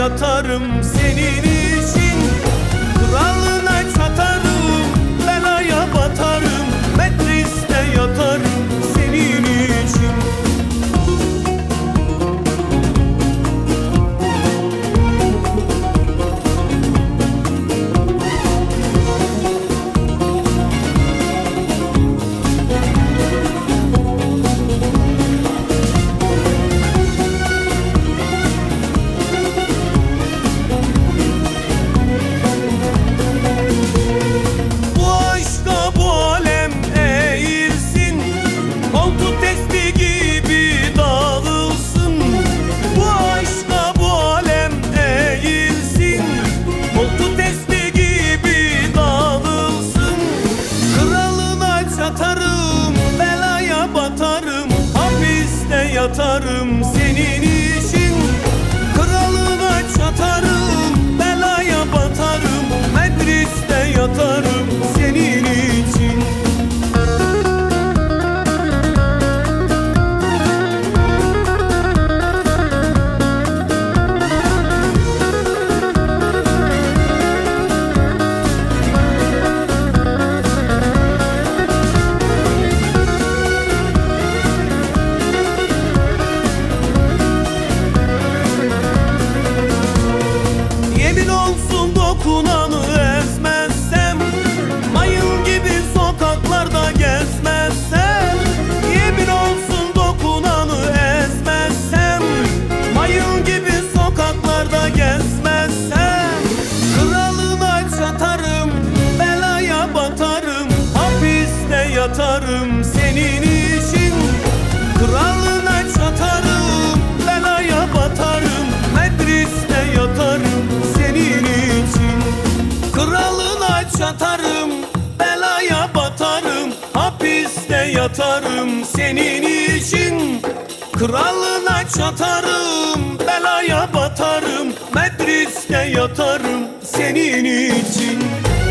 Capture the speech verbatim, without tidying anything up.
yatarım senin için. Kralına çatarım, belaya batarım, Metris'te yatarım senin için. Yatarım senin için. Kralına çatarım, belaya batarım, Metris'te yatarım senin için. Dokunanı ezmezsem, mayın gibi sokaklarda gezmezsem, yemin olsun dokunanı ezmezsem, mayın gibi sokaklarda gezmezsem, kralına çatarım, belaya batarım, hapiste yatarım senin için. Kralına çatarım, belaya batarım, Metris'te yatarım senin için. Kralına çatarım, belaya batarım, hapiste yatarım senin için. Kralına çatarım, belaya batarım, Metris'te yatarım senin için.